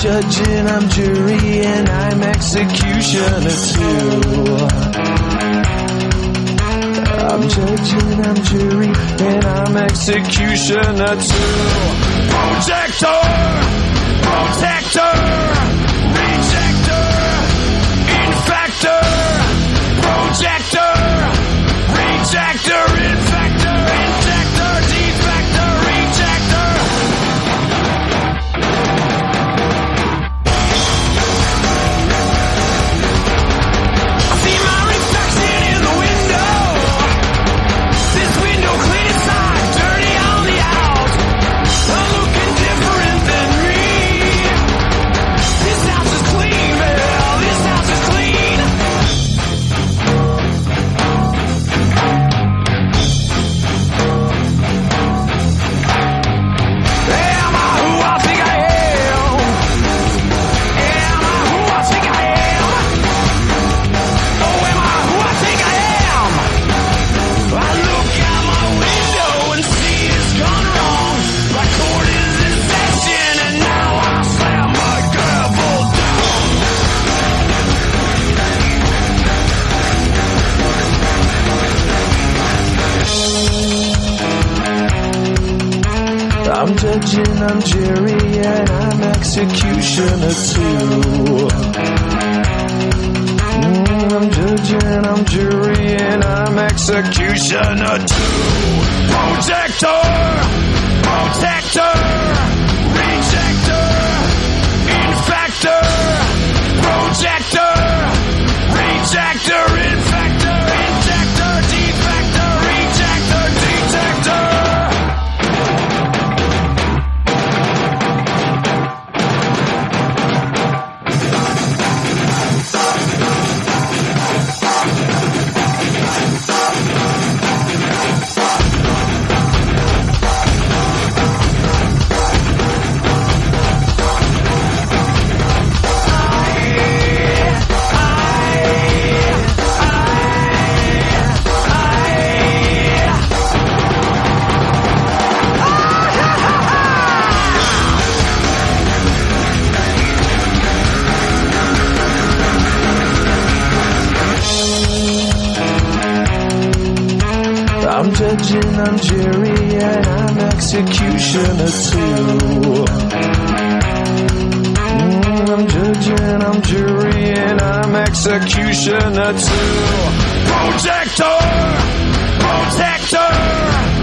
judge and I'm jury and I'm executioner too. I'm judge and I'm jury and I'm executioner too. Protector, protector, rejector, infector, projector, rejector, infector, injector, defector, rejector. I see my reflection in the window. This window clean inside, dirty on the out. I'm looking different than me. This house is clean, Bill. This house is clean. Am I who I think I am? Am I who I think I am? Oh, am I who I think I am? I look out my window and see it's gone wrong. My court is in session and now I slam my gavel down. I'm judge and I'm jury and I'm executioner too. I'm judge and I'm jury and I'm executioner too. Protector, protector, rejector, infector, projector, rejector, infector, injector, defector, rejector, detector. I'm judge and I'm jury and I'm executioner too. I'm judge and I'm jury and I'm executioner too. Protector, protector,